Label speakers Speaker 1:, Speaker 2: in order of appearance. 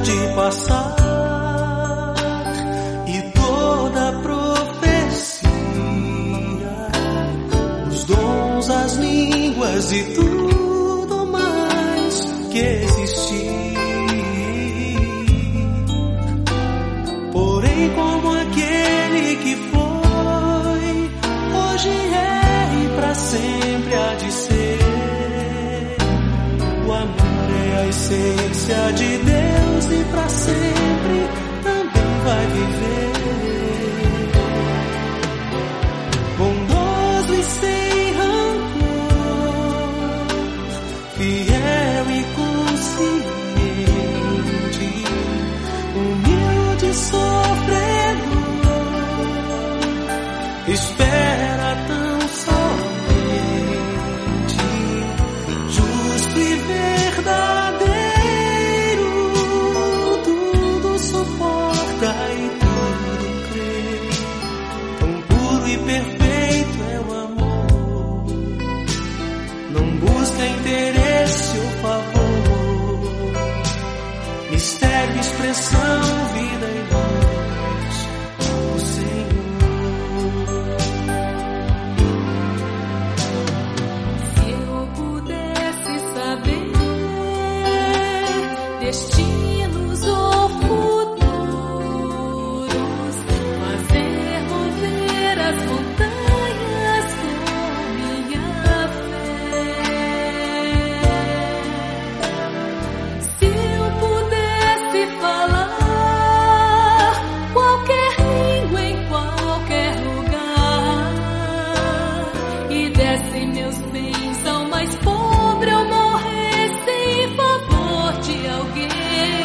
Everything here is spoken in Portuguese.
Speaker 1: de passar, e toda profecia, os dons, as línguas e tudo mais que existir. Porém, como aquele que foi, hoje é e pra sempre há de ser. O amor é a essência de Deus e pra sempre também vai viver. Bondoso e sem rancor, fiel e consciente, humilde e sofredor, espera tão somente, justo e verdadeiro, tudo suporta e tudo crê. Tão puro e perfeito é o amor, não busca interesse ou favor, mistério, expressão, vida e luz, o Senhor.
Speaker 2: Se eu pudesse saber destinos ou futuros, fazer mover as montanhas com minha fé. Se eu pudesse falar qualquer língua em qualquer lugar e desse meus bens ao mais pobre, eu morresse em favor de alguém.